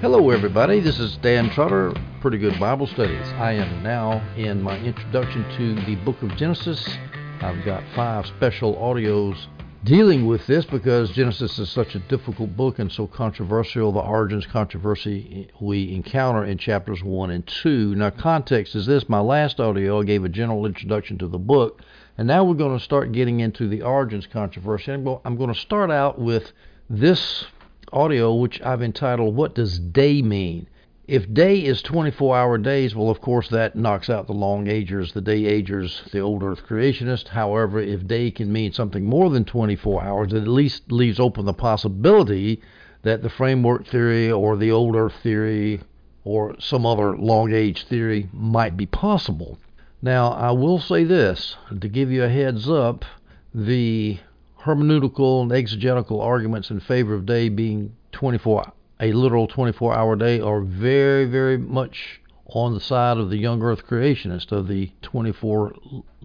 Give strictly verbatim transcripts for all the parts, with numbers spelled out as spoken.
Hello everybody, this is Dan Trotter, Pretty Good Bible Studies. I am now in my introduction to the book of Genesis. I've got five special audios dealing with this because Genesis is such a difficult book and so controversial. The origins controversy we encounter in chapters one and two. Now context is this: my last audio I gave a general introduction to the book, and now we're going to start getting into the origins controversy. I'm going to start out with this audio, which I've entitled, What Does Day Mean? If day is twenty-four hour days, well, of course, that knocks out the long agers, the day agers, the old earth creationists. However, if day can mean something more than twenty-four hours, it at least leaves open the possibility that the framework theory or the old earth theory or some other long age theory might be possible. Now, I will say this, to give you a heads up, the hermeneutical and exegetical arguments in favor of day being twenty-four, a literal twenty-four hour day, are very, very much on the side of the young earth creationist, of the twenty-four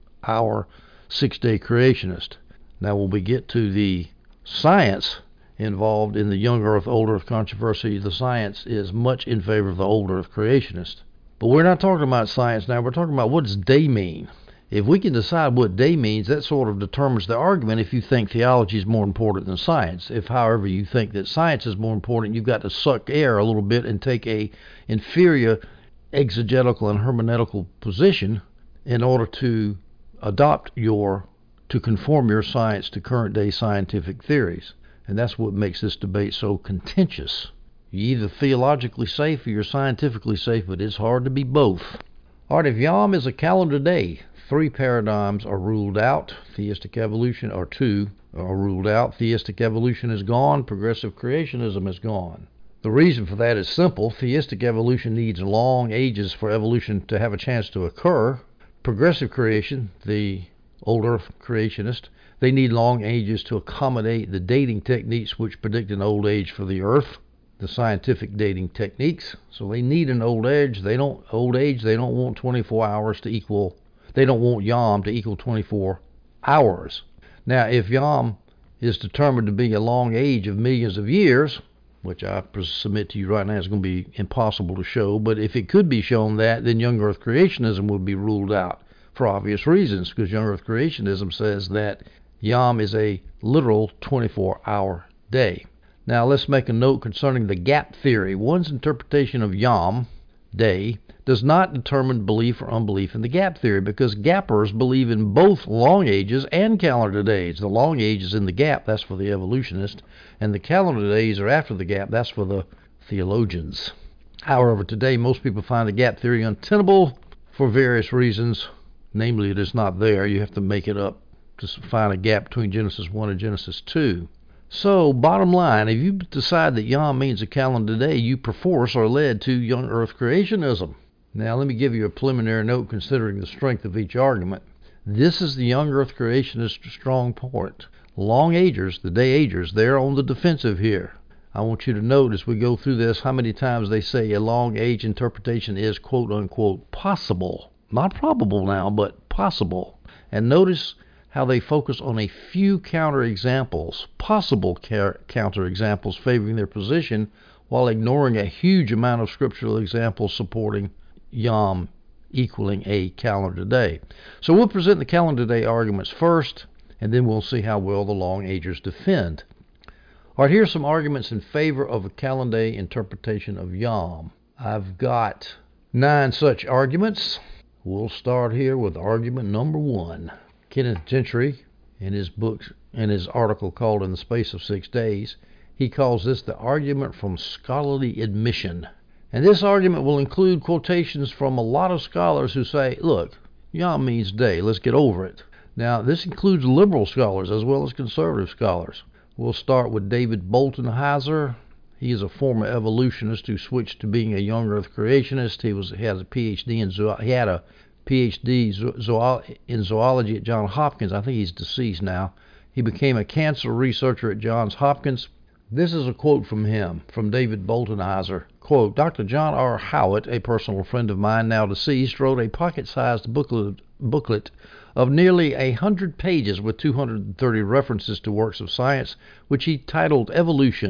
hour, six day creationist. Now, when we get to the science involved in the young earth, old earth controversy, the science is much in favor of the old earth creationist. But we're not talking about science now, we're talking about what does day mean. If we can decide what day means, that sort of determines the argument if you think theology is more important than science. If, however, you think that science is more important, you've got to suck air a little bit and take a inferior exegetical and hermeneutical position in order to adopt your, to conform your science to current day scientific theories. And that's what makes this debate so contentious. You're either theologically safe or you're scientifically safe, but it's hard to be both. All right, if Yom is a calendar day, three paradigms are ruled out. Theistic evolution, or two, are ruled out. Theistic evolution is gone. Progressive creationism is gone. The reason for that is simple. Theistic evolution needs long ages for evolution to have a chance to occur. Progressive creation, the old earth creationist, they need long ages to accommodate the dating techniques which predict an old age for the earth, the scientific dating techniques. So they need an old age. They don't old age. They don't want twenty-four hours to equal. They don't want Yom to equal twenty-four hours. Now, if Yom is determined to be a long age of millions of years, which I submit to you right now is going to be impossible to show, but if it could be shown that, then young earth creationism would be ruled out for obvious reasons, because young earth creationism says that Yom is a literal twenty-four hour day. Now, let's make a note concerning the gap theory. One's interpretation of Yom, day, does not determine belief or unbelief in the gap theory, because gappers believe in both long ages and calendar days. The long age is in the gap, that's for the evolutionist, and the calendar days are after the gap, that's for the theologians. However, today most people find the gap theory untenable for various reasons. Namely, it is not there. You have to make it up to find a gap between Genesis one and Genesis two. So, bottom line, if you decide that Yom means a calendar day, you perforce are led to young earth creationism. Now, let me give you a preliminary note considering the strength of each argument. This is the young earth creationist strong point. Long agers, the day agers, they're on the defensive here. I want you to note as we go through this how many times they say a long age interpretation is quote unquote possible. Not probable now, but possible. And notice how they focus on a few counterexamples, possible car- counterexamples favoring their position, while ignoring a huge amount of scriptural examples supporting Yom equaling a calendar day. So we'll present the calendar day arguments first, and then we'll see how well the long agers defend. All right, here's some arguments in favor of a calendar day interpretation of Yom. I've got nine such arguments. We'll start here with argument number one. Kenneth Gentry, in his book, in his article called In the Space of Six Days, he calls this the argument from scholarly admission. And this argument will include quotations from a lot of scholars who say, look, Yom means day, let's get over it. Now, this includes liberal scholars as well as conservative scholars. We'll start with David Bolton Heiser. He is a former evolutionist who switched to being a young earth creationist. He was he has a PhD in zo- he had a PhD zo- in zoology at Johns Hopkins. I think he's deceased now. He became a cancer researcher at Johns Hopkins. This is a quote from him, from David Bolton Heiser. Quote, Doctor John R. Howitt, a personal friend of mine now deceased, wrote a pocket-sized booklet, booklet of nearly a hundred pages with two hundred thirty references to works of science, which he titled Evolution,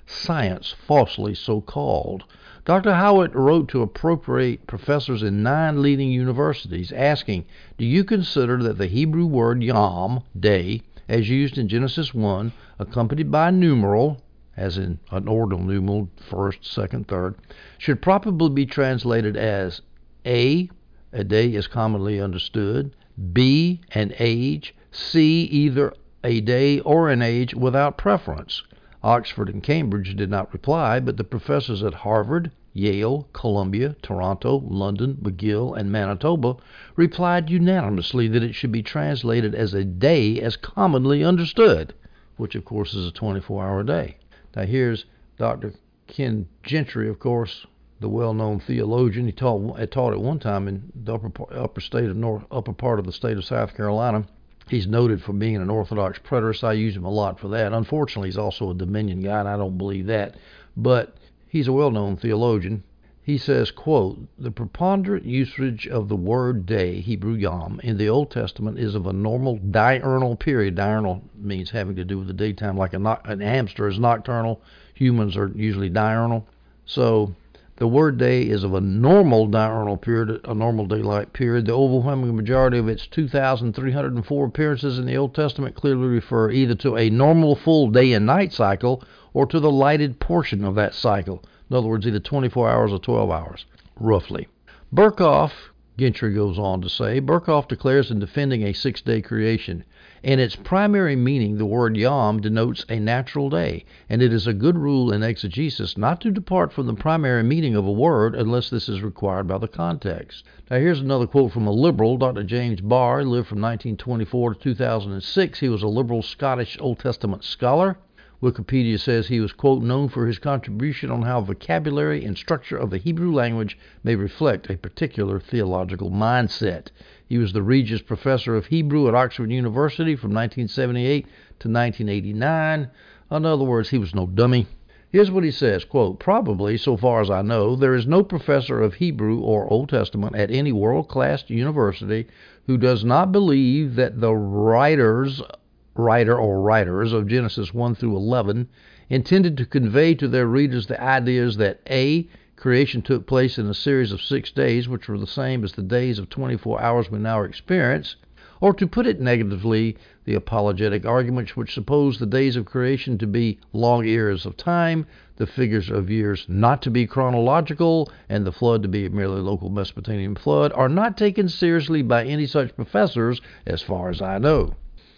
science falsely so called. Doctor Howitt wrote to appropriate professors in nine leading universities asking, do you consider that the Hebrew word yom, day, as used in Genesis one, accompanied by a numeral, as in an ordinal numeral, first, second, third, should probably be translated as A, a day is commonly understood, B, an age, C, either a day or an age without preference? Oxford and Cambridge did not reply, but the professors at Harvard, Yale, Columbia, Toronto, London, McGill, and Manitoba replied unanimously that it should be translated as a day as commonly understood, which of course is a twenty-four hour day. Now here's Doctor Ken Gentry, of course, the well-known theologian. He taught, had taught at one time in the upper, upper state of North, upper part of the state of South Carolina. He's noted for being an Orthodox preterist. I use him a lot for that. Unfortunately, he's also a Dominion guy, and I don't believe that. But he's a well-known theologian. He says, quote, the preponderant usage of the word day, Hebrew yom, in the Old Testament is of a normal diurnal period. Diurnal means having to do with the daytime, like a, no- a hamster is nocturnal. Humans are usually diurnal. So the word day is of a normal diurnal period, a normal daylight period. The overwhelming majority of its two thousand three hundred four appearances in the Old Testament clearly refer either to a normal full day and night cycle or to the lighted portion of that cycle. In other words, either twenty-four hours or twelve hours, roughly. Berkhoff, Gentry goes on to say, Berkhoff declares in defending a six-day creation, in its primary meaning, the word yom denotes a natural day, and it is a good rule in exegesis not to depart from the primary meaning of a word unless this is required by the context. Now here's another quote from a liberal, Doctor James Barr. He lived from nineteen twenty-four to two thousand six. He was a liberal Scottish Old Testament scholar. Wikipedia says he was, quote, known for his contribution on how vocabulary and structure of the Hebrew language may reflect a particular theological mindset. He was the Regius Professor of Hebrew at Oxford University from nineteen seventy-eight to nineteen eighty-nine. In other words, he was no dummy. Here's what he says, quote, probably, so far as I know, there is no professor of Hebrew or Old Testament at any world-class university who does not believe that the writers writer or writers of Genesis one through eleven intended to convey to their readers the ideas that A, creation took place in a series of six days, which were the same as the days of twenty-four hours we now experience, or to put it negatively, the apologetic arguments which suppose the days of creation to be long eras of time, the figures of years not to be chronological, and the flood to be a merely local Mesopotamian flood, are not taken seriously by any such professors as far as I know.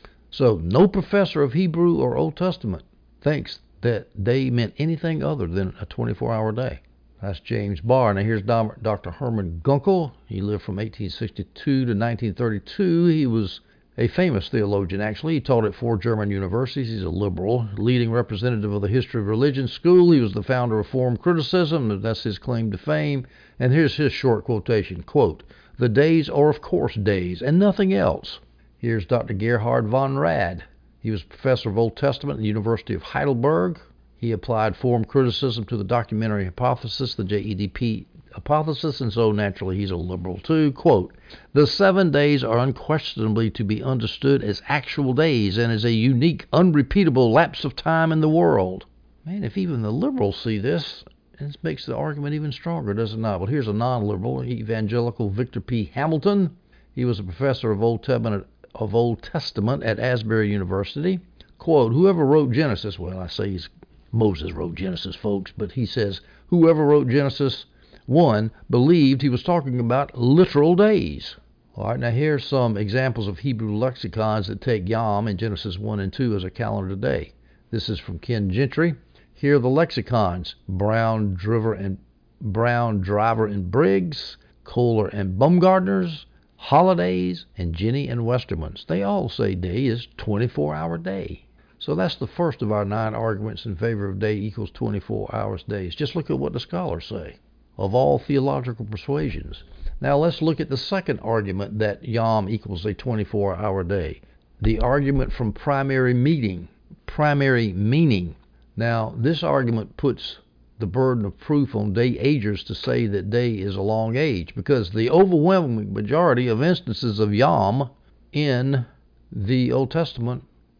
So no professor of Hebrew or Old Testament thinks that they meant anything other than a twenty-four hour day. That's James Barr. Now here's Doctor Hermann Gunkel. He lived from eighteen sixty-two to nineteen thirty-two. He was a famous theologian, actually. He taught at four German universities. He's a liberal, leading representative of the History of Religion School. He was the founder of Form Criticism. That's his claim to fame. And here's his short quotation, quote, the days are of course days and nothing else. Here's Doctor Gerhard von Rad. He was professor of Old Testament at the University of Heidelberg. He applied form criticism to the documentary hypothesis, the J E D P hypothesis, and so naturally he's a liberal too. Quote, the seven days are unquestionably to be understood as actual days and as a unique, unrepeatable lapse of time in the world. Man, if even the liberals see this, it makes the argument even stronger, does it not? Well, here's a non-liberal, evangelical Victor P. Hamilton. He was a professor of Old Testament of Old Testament at Asbury University. Quote, whoever wrote Genesis, well, I say he's, Moses wrote Genesis, folks, but he says, whoever wrote Genesis one believed he was talking about literal days. All right, now here's some examples of Hebrew lexicons that take Yom in Genesis one and two as a calendar day. This is from Ken Gentry. Here are the lexicons, Brown, Driver, and Brown, Driver, and Briggs, Kohler and Baumgartner's, holidays, and Jenny and Westerman's. They all say day is twenty-four hour day. So that's the first of our nine arguments in favor of day equals twenty-four hours days. Just look at what the scholars say of all theological persuasions. Now let's look at the second argument that Yom equals a twenty-four hour day. The argument from primary meaning, primary meaning. Now this argument puts the burden of proof on day agers to say that day is a long age, because the overwhelming majority of instances of Yom in the Old Testament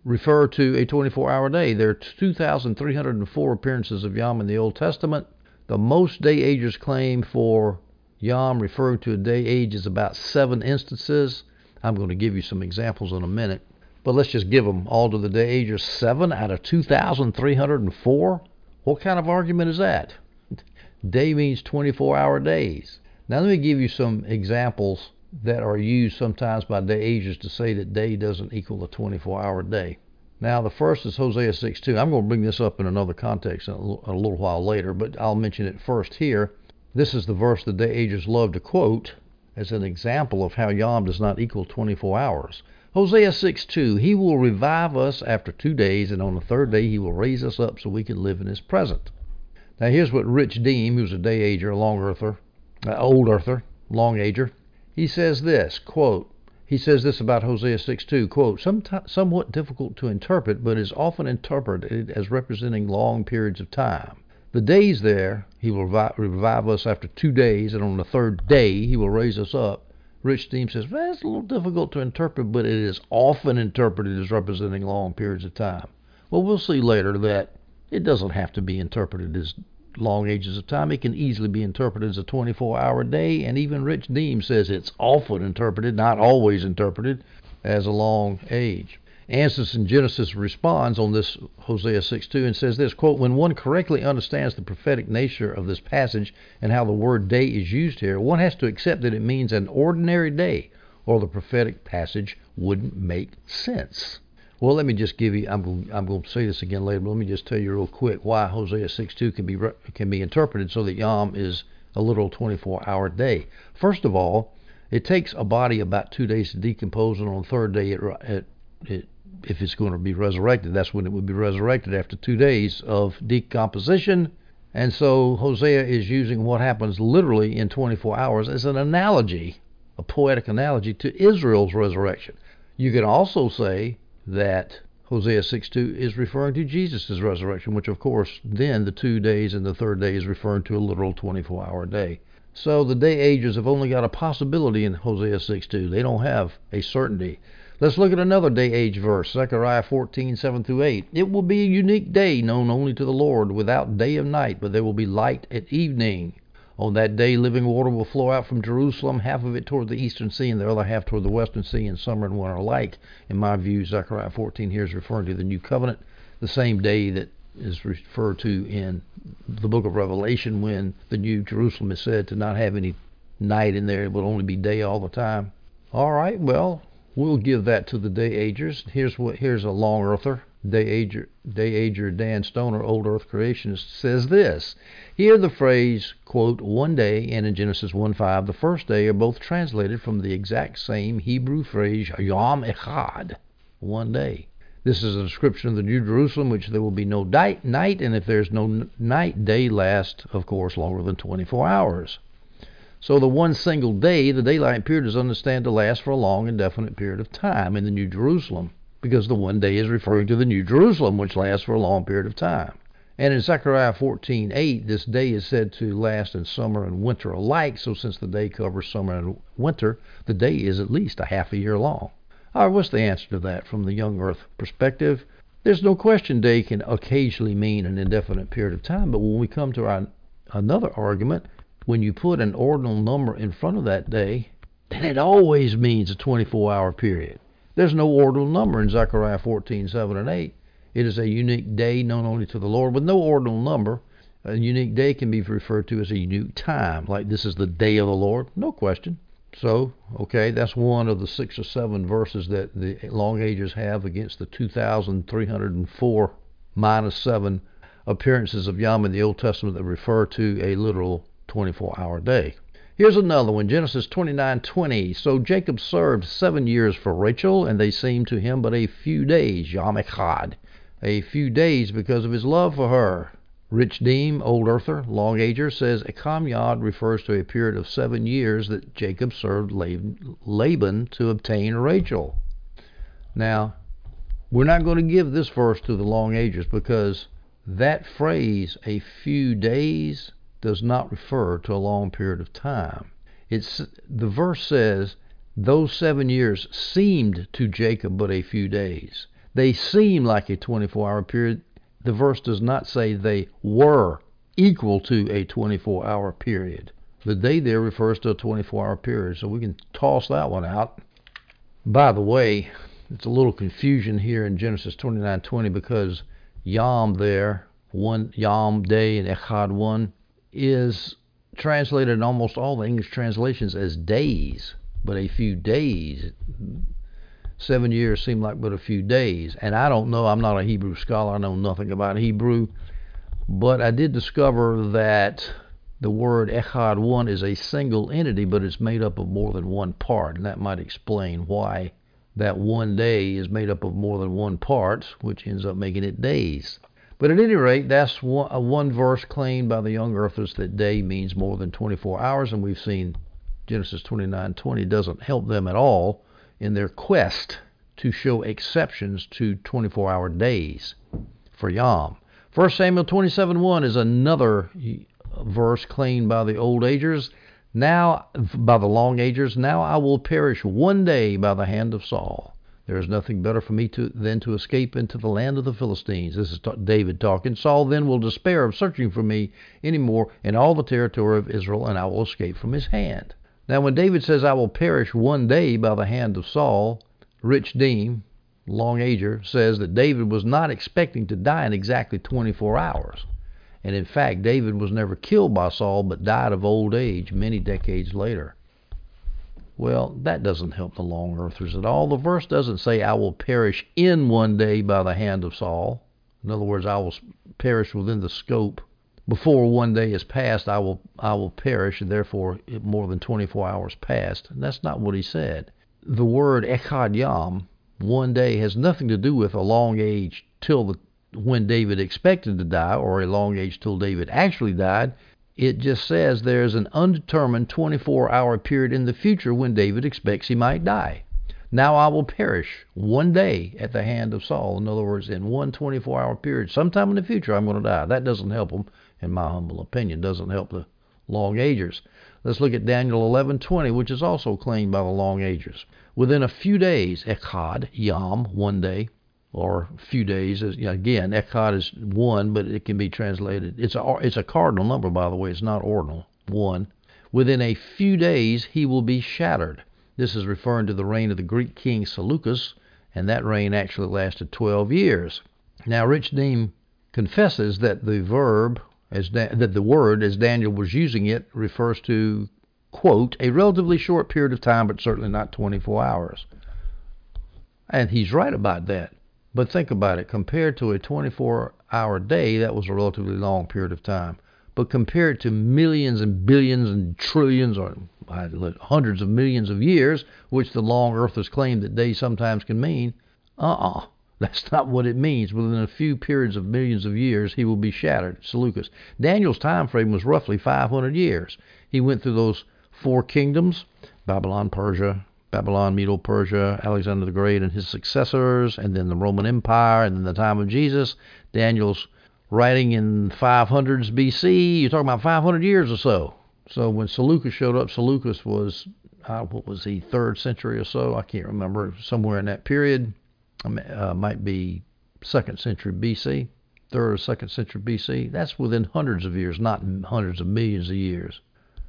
refer to a twenty-four hour day. There are two thousand three hundred four appearances of Yom in the Old Testament. The most day agers claim for Yom referring to a day age is about seven instances. I'm going to give you some examples in a minute. But let's just give them all to the day agers. Seven out of two thousand three hundred four? What kind of argument is that? Day means twenty-four hour days. Now let me give you some examples that are used sometimes by day agers to say that day doesn't equal a twenty-four hour day. Now the first is Hosea six two. I'm going to bring this up in another context a little, a little while later, but I'll mention it first here. This is the verse the day agers love to quote as an example of how Yom does not equal twenty-four hours. Hosea six two, He will revive us after two days, and on the third day He will raise us up so we can live in His presence. Now here's what Rich Deem, who's a day ager, a long earther, uh, old earther, long ager, he says this, quote, he says this about Hosea six two, quote, Somet- somewhat difficult to interpret, but is often interpreted as representing long periods of time. The days there, He will revive, revive us after two days, and on the third day He will raise us up. Rich Deem says, well, it's a little difficult to interpret, but it is often interpreted as representing long periods of time. Well, we'll see later that it doesn't have to be interpreted as long ages of time. It can easily be interpreted as a twenty-four hour day, and even Rich Deem says it's often interpreted, not always interpreted, as a long age. Ansys in Genesis responds on this Hosea six two and says this, quote, when one correctly understands the prophetic nature of this passage and how the word day is used here, one has to accept that it means an ordinary day, or the prophetic passage wouldn't make sense. Well, let me just give you, I'm going, I'm going to say this again later, but let me just tell you real quick why Hosea six two can be can be interpreted so that Yom is a literal twenty-four hour day. First of all, it takes a body about two days to decompose, and on the third day, it, it, it if it's going to be resurrected, that's when it would be resurrected, after two days of decomposition. And so Hosea is using what happens literally in twenty-four hours as an analogy, a poetic analogy to Israel's resurrection. You can also say that Hosea six two is referring to Jesus' resurrection, which of course then the two days and the third day is referring to a literal twenty-four hour day. So the day agers have only got a possibility in Hosea six two. They don't have a certainty. Let's look at another day age verse, Zechariah fourteen seven through eight. It will be a unique day known only to the Lord, without day and night, but there will be light at evening. On that day, living water will flow out from Jerusalem, half of it toward the eastern sea and the other half toward the western sea, and summer and winter alike. In my view, Zechariah fourteen here is referring to the new covenant, the same day that is referred to in the book of Revelation when the new Jerusalem is said to not have any night in there. It will only be day all the time. All right, well, we'll give that to the day agers. Here's what here's a long earther. Day ager, day ager Dan Stoner, Old Earth Creationist, says this. Here the phrase, quote, one day, and in Genesis one five, the first day, are both translated from the exact same Hebrew phrase, Yom Echad, one day. This is a description of the New Jerusalem, which there will be no night, and if there's no night, day lasts, of course, longer than twenty-four hours. So the one single day, the daylight period, is understood to last for a long, indefinite period of time in the New Jerusalem, because the one day is referring to the New Jerusalem, which lasts for a long period of time. And in Zechariah fourteen eight, this day is said to last in summer and winter alike, so since the day covers summer and winter, the day is at least a half a year long. All right, what's the answer to that from the young earth perspective? There's no question day can occasionally mean an indefinite period of time, but when we come to our another argument, when you put an ordinal number in front of that day, then it always means a twenty-four hour period. There's no ordinal number in Zechariah fourteen seven and eight. It is a unique day known only to the Lord. With no ordinal number, a unique day can be referred to as a unique time, like this is the day of the Lord, no question. So, okay, that's one of the six or seven verses that the long agers have against the two thousand three hundred four minus seven appearances of Yom in the Old Testament that refer to a literal twenty-four hour day. Here's another one, Genesis twenty-nine twenty. So Jacob served seven years for Rachel, and they seemed to him but a few days, Yom Echad, a few days because of his love for her. Rich Deem, Old Earther, Long Ager, says Ekam Yad refers to a period of seven years that Jacob served Laban to obtain Rachel. Now, we're not going to give this verse to the Long Agers because that phrase, a few days, does not refer to a long period of time. It's the verse says, those seven years seemed to Jacob but a few days. they seem like a twenty-four hour period. The verse does not say they were equal to a twenty-four hour period. The day there refers to a twenty-four hour period, so we can toss that one out. By the way, it's a little confusion here in Genesis twenty-nine twenty because Yom there, one Yom day and Echad one, is translated in almost all the English translations as days, but a few days. Seven years seem like but a few days. And I don't know, I'm not a Hebrew scholar, I know nothing about Hebrew, but I did discover that the word Echad one is a single entity, but it's made up of more than one part, and that might explain why that one day is made up of more than one part, which ends up making it days. But at any rate, that's one, uh, one verse claimed by the young earthers that day means more than twenty-four hours, and we've seen Genesis twenty-nine twenty doesn't help them at all in their quest to show exceptions to twenty-four hour days for Yom. First Samuel twenty-seven one is another verse claimed by the old agers, now by the long agers. Now I will perish one day by the hand of Saul. There is nothing better for me to, than to escape into the land of the Philistines. This is David talking. Saul then will despair of searching for me any more in all the territory of Israel, and I will escape from his hand. Now when David says, I will perish one day by the hand of Saul, Rich Deem, long ager, says that David was not expecting to die in exactly twenty-four hours. And in fact, David was never killed by Saul, but died of old age many decades later. Well, that doesn't help the long earthers at all. The verse doesn't say, I will perish in one day by the hand of Saul. In other words, I will perish within the scope. Before one day is passed, I will I will perish, and therefore more than twenty-four hours passed. And that's not what he said. The word Echad Yom, one day, has nothing to do with a long age till the, when David expected to die, or a long age till David actually died. It just says there's an undetermined twenty-four hour period in the future when David expects he might die. Now I will perish one day at the hand of Saul. In other words, in one twenty-four hour period, sometime in the future I'm going to die. That doesn't help them, in my humble opinion. Doesn't help the long agers. Let's look at Daniel eleven twenty, which is also claimed by the long agers. Within a few days, Echad, Yom, one day, or few days. Again, Echad is one, but it can be translated. It's a, it's a cardinal number, by the way. It's not ordinal. One. Within a few days, he will be shattered. This is referring to the reign of the Greek king Seleucus, and that reign actually lasted twelve years. Now, Rich Deem confesses that the verb, as da- that the word, as Daniel was using it, refers to, quote, a relatively short period of time, but certainly not twenty-four hours. And he's right about that. But think about it. Compared to a twenty-four hour day, that was a relatively long period of time. But compared to millions and billions and trillions or hundreds of millions of years, which the long earthers claim that days sometimes can mean, uh-uh. That's not what it means. Within a few periods of millions of years, he will be shattered. Seleucus. Daniel's time frame was roughly five hundred years. He went through those four kingdoms, Babylon, Persia, Babylon, Medo-Persia, Alexander the Great and his successors, and then the Roman Empire, and then the time of Jesus. Daniel's writing in five hundreds B C. You're talking about five hundred years or so. So when Seleucus showed up, Seleucus was, uh, what was he, third century or so? I can't remember. Somewhere in that period. Uh, might be second century B C, third or second century B C. That's within hundreds of years, not hundreds of millions of years.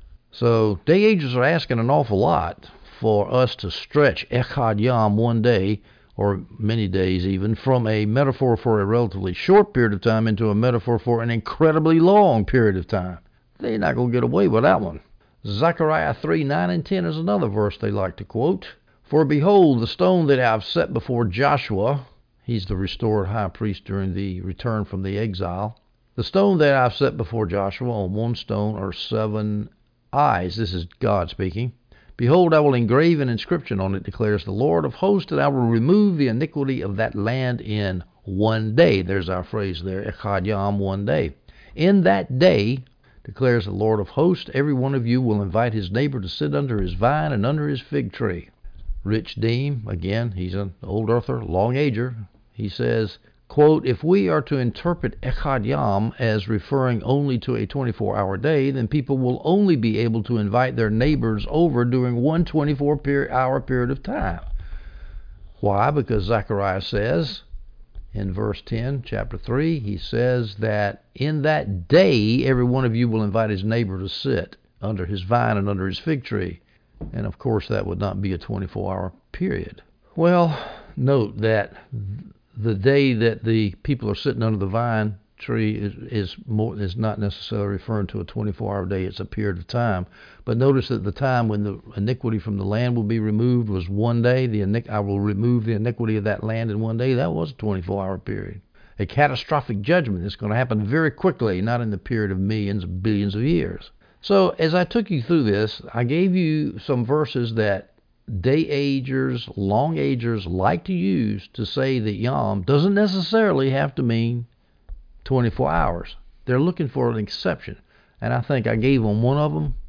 So day agers are asking an awful lot for us to stretch Echad Yom one day, or many days even, from a metaphor for a relatively short period of time into a metaphor for an incredibly long period of time. They're not going to get away with that one. Zechariah three, nine and ten is another verse they like to quote. For behold, the stone that I have set before Joshua, he's the restored high priest during the return from the exile. The stone that I have set before Joshua, on one stone are seven eyes. This is God speaking. Behold, I will engrave an inscription on it, declares the Lord of hosts, and I will remove the iniquity of that land in one day. There's our phrase there, Echad Yom, one day. In that day, declares the Lord of hosts, every one of you will invite his neighbor to sit under his vine and under his fig tree. Rich Deem, again, he's an old earther, long ager. He says, quote, if we are to interpret Echad Yom as referring only to a twenty-four hour day, then people will only be able to invite their neighbors over during one twenty-four hour period of time. Why? Because Zechariah says, in verse ten, chapter three, he says that in that day every one of you will invite his neighbor to sit under his vine and under his fig tree. And of course that would not be a twenty-four hour period. Well, note that the day that the people are sitting under the vine tree is, is more is not necessarily referring to a twenty-four hour day. It's a period of time. But notice that the time when the iniquity from the land will be removed was one day. The I will remove the iniquity of that land in one day. That was a twenty-four hour period. A catastrophic judgment is going to happen very quickly, not in the period of millions, billions of years. So as I took you through this, I gave you some verses that day-agers, long-agers like to use to say that Yom doesn't necessarily have to mean twenty-four hours. They're looking for an exception. And I think I gave them one of them.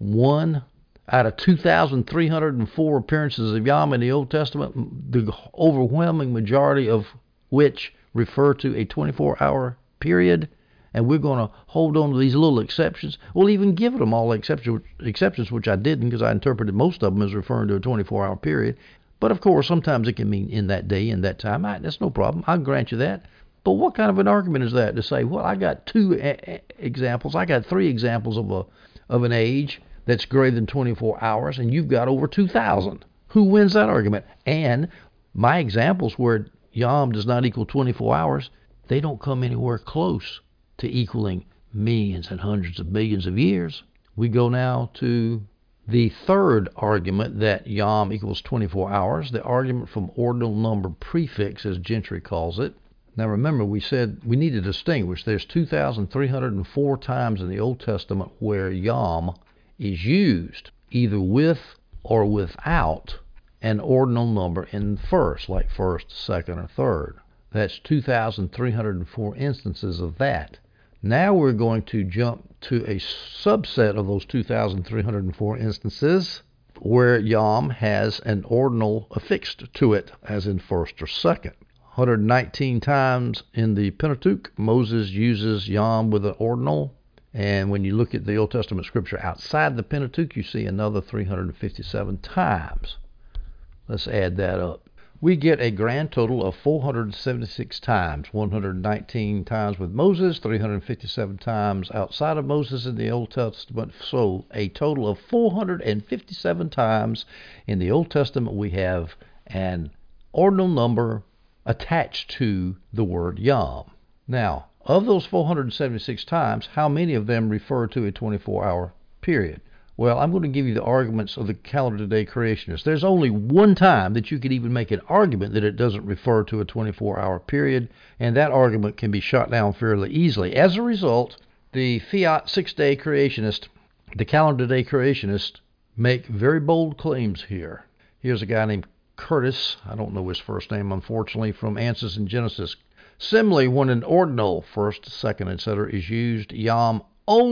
One out of two thousand three hundred four appearances of Yom in the Old Testament, the overwhelming majority of which refer to a twenty-four hour period. And we're going to hold on to these little exceptions. We'll even give them all exception, exceptions, which I didn't because I interpreted most of them as referring to a twenty-four hour period. But of course, sometimes it can mean in that day, in that time. I, that's no problem. I'll grant you that. But what kind of an argument is that to say, well, I got two a- examples. I got three examples of a of an age that's greater than twenty-four hours, and you've got over two thousand. Who wins that argument? And my examples where Yom does not equal twenty-four hours, they don't come anywhere close to equaling millions and hundreds of millions of years. We go now to the third argument that Yom equals twenty-four hours, the argument from ordinal number prefix, as Gentry calls it. Now remember, we said we need to distinguish. There's two thousand three hundred four times in the Old Testament where Yom is used either with or without an ordinal number in first, like first, second, or third. That's two thousand three hundred four instances of that. Now we're going to jump to a subset of those two thousand three hundred four instances where Yom has an ordinal affixed to it, as in first or second. one hundred nineteen times in the Pentateuch, Moses uses Yom with an ordinal. And when you look at the Old Testament scripture outside the Pentateuch, you see another three hundred fifty-seven times. Let's add that up. We get a grand total of four hundred seventy-six times, one hundred nineteen times with Moses, three hundred fifty-seven times outside of Moses in the Old Testament. So a total of four hundred fifty-seven times in the Old Testament we have an ordinal number attached to the word Yom. Now, of those four hundred seventy-six times, how many of them refer to a twenty-four hour period? Well, I'm going to give you the arguments of the calendar day creationists. There's only one time that you could even make an argument that it doesn't refer to a twenty-four hour period, and that argument can be shot down fairly easily. As a result, the Fiat six-day creationist, the calendar day creationists, make very bold claims here. Here's a guy named Curtis, I don't know his first name, unfortunately, from Answers in Genesis. Similarly, when an ordinal, first, second, et cetera, is used, Yom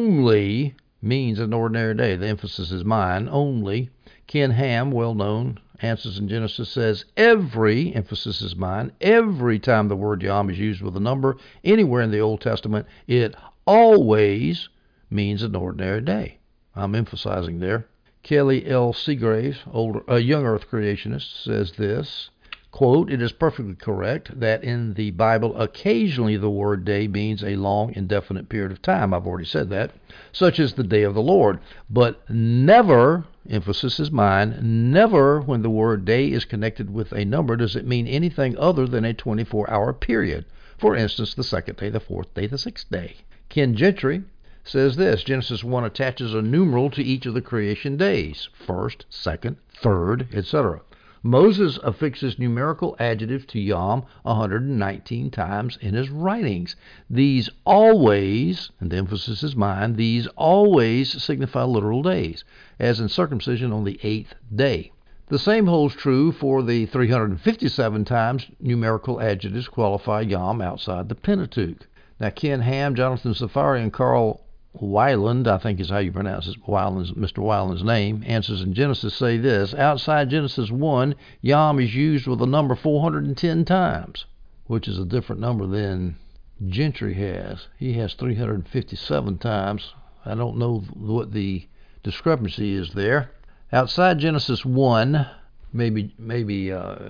only means an ordinary day. The emphasis is mine, only. Ken Ham, well known, Answers in Genesis, says every, emphasis is mine, every time the word Yom is used with a number anywhere in the Old Testament, it always means an ordinary day. I'm emphasizing there. Kelly L. Seagraves, older, a young earth creationist, says this, quote, "It is perfectly correct that in the Bible occasionally the word day means a long, indefinite period of time." I've already said that. Such as the day of the Lord. But never, emphasis is mine, never when the word day is connected with a number does it mean anything other than a twenty-four hour period. For instance, the second day, the fourth day, the sixth day. Ken Gentry says this, Genesis one attaches a numeral to each of the creation days, first, second, third, et cetera. Moses affixes numerical adjectives to Yom one hundred nineteen times in his writings. These always, and the emphasis is mine, these always signify literal days, as in circumcision on the eighth day. The same holds true for the three hundred fifty-seven times numerical adjectives qualify Yom outside the Pentateuch. Now, Ken Ham, Jonathan Safari, and Carl Weiland, I think is how you pronounce it, Weiland's, Mister Weiland's name, Answers in Genesis say this, outside Genesis one, Yom is used with the number four hundred ten times, which is a different number than Gentry has. He has three hundred fifty-seven times. I don't know what the discrepancy is there. Outside Genesis one, maybe maybe uh,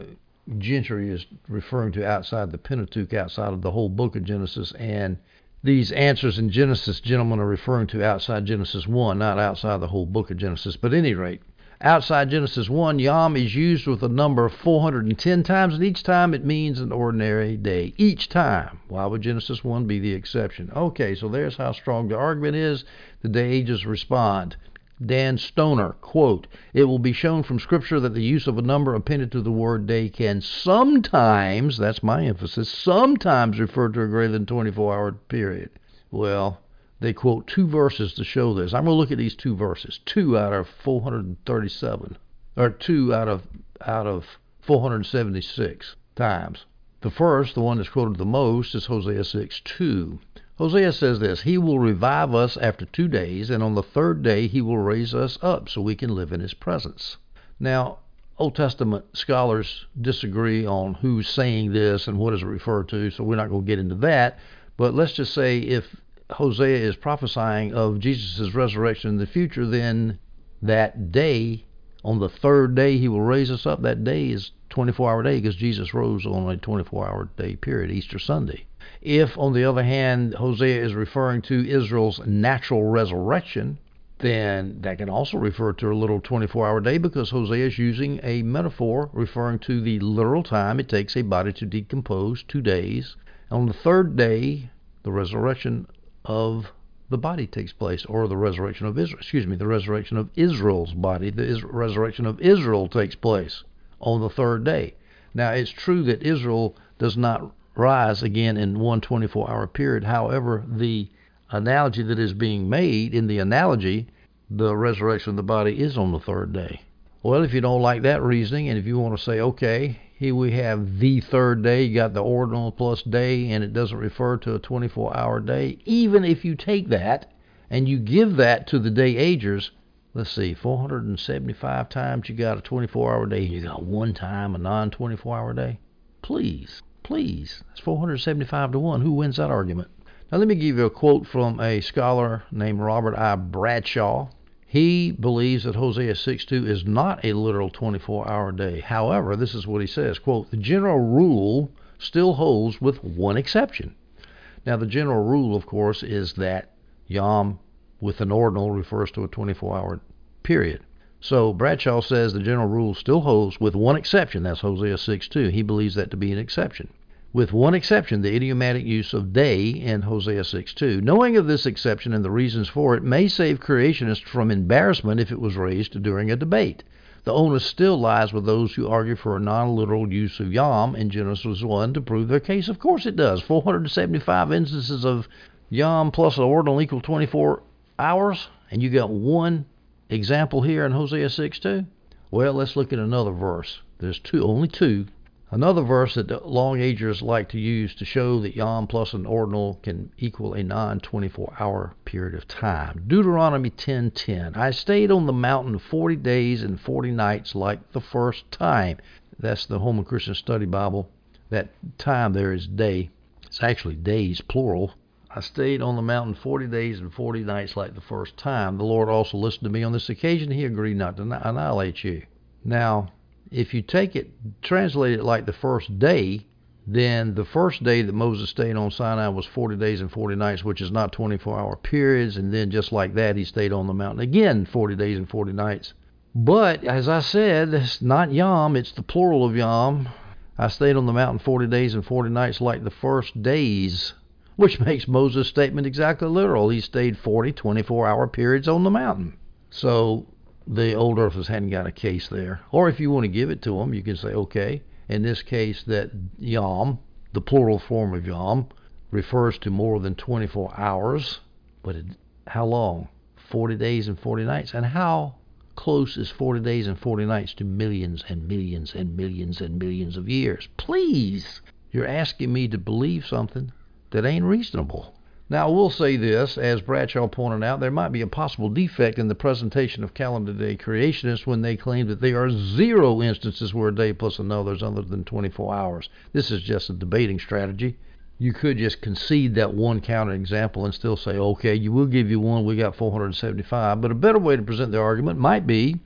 Gentry is referring to outside the Pentateuch, outside of the whole book of Genesis, and these answers in Genesis, gentlemen, are referring to outside Genesis one, not outside the whole book of Genesis. But at any rate, outside Genesis one, Yom is used with a number of four hundred ten times, and each time it means an ordinary day. Each time. Why would Genesis one be the exception? Okay, so there's how strong the argument is. The day ages respond. Dan Stoner, quote, "It will be shown from Scripture that the use of a number appended to the word day can sometimes," that's my emphasis, "sometimes refer to a greater than twenty-four hour period." Well, they quote two verses to show this. I'm going to look at these two verses, two out of four hundred thirty-seven, or two out of out of four hundred seventy-six times. The first, the one that's quoted the most, is Hosea six two. Hosea says this: "He will revive us after two days, and on the third day he will raise us up so we can live in his presence." Now, Old Testament scholars disagree on who's saying this and what is it referred to, so we're not going to get into that. But let's just say if Hosea is prophesying of Jesus' resurrection in the future, then that day, on the third day he will raise us up, that day is twenty-four hour day, because Jesus rose on a twenty-four hour day period, Easter Sunday. If, on the other hand, Hosea is referring to Israel's natural resurrection, then that can also refer to a literal twenty-four hour day, because Hosea is using a metaphor referring to the literal time it takes a body to decompose, two days. On the third day, the resurrection of the body takes place, or the resurrection of Israel, excuse me, the resurrection of Israel's body, the is- resurrection of Israel takes place on the third day. Now, it's true that Israel does not rise again in one twenty-four hour period. However, the analogy that is being made, in the analogy, the resurrection of the body is on the third day. Well, if you don't like that reasoning, and if you want to say, okay, here we have the third day, you got the ordinal plus day, and it doesn't refer to a twenty-four hour day, even if you take that and you give that to the day agers, let's see, four hundred seventy-five times you got a twenty-four hour day, and you got one time a non twenty-four hour day. Please. Please, that's four hundred seventy-five to one. Who wins that argument? Now, let me give you a quote from a scholar named Robert I. Bradshaw. He believes that Hosea six two is not a literal twenty-four hour day. However, this is what he says, quote, "The general rule still holds with one exception." Now, the general rule, of course, is that Yom with an ordinal refers to a twenty-four hour period. So Bradshaw says the general rule still holds with one exception. That's Hosea six two. He believes that to be an exception. With one exception, the idiomatic use of day in Hosea six two. Knowing of this exception and the reasons for it may save creationists from embarrassment if it was raised during a debate. The onus still lies with those who argue for a non-literal use of Yom in Genesis one to prove their case. Of course it does. four hundred seventy-five instances of Yom plus an ordinal equal twenty-four hours, and you got one example here in Hosea six two? Well, let's look at another verse. There's two, only two. Another verse that the long agers like to use to show that Yom plus an ordinal can equal a non twenty-four hour period of time. Deuteronomy ten ten. "I stayed on the mountain forty days and forty nights like the first time." That's the Holman Christian Study Bible. That time there is day. It's actually days, plural. "I stayed on the mountain forty days and forty nights like the first time. The Lord also listened to me on this occasion. He agreed not to annihilate you." Now, if you take it, translate it like the first day, then the first day that Moses stayed on Sinai was forty days and forty nights, which is not twenty-four hour periods. And then just like that, he stayed on the mountain again forty days and forty nights. But, as I said, it's not Yom, it's the plural of Yom. "I stayed on the mountain forty days and forty nights like the first days," which makes Moses' statement exactly literal. He stayed forty twenty-four hour periods on the mountain. So the old earthers hadn't got a case there. Or if you want to give it to them, you can say, okay, in this case that Yom, the plural form of Yom, refers to more than twenty-four hours. But it, how long? forty days and forty nights. And how close is forty days and forty nights to millions and millions and millions and millions of years? Please, you're asking me to believe something that ain't reasonable. Now, I will say this, as Bradshaw pointed out, there might be a possible defect in the presentation of calendar day creationists when they claim that there are zero instances where a day plus another is other than twenty-four hours. This is just a debating strategy. You could just concede that one counter example and still say, okay, you will give you one, we got four hundred seventy-five. But a better way to present the argument might be,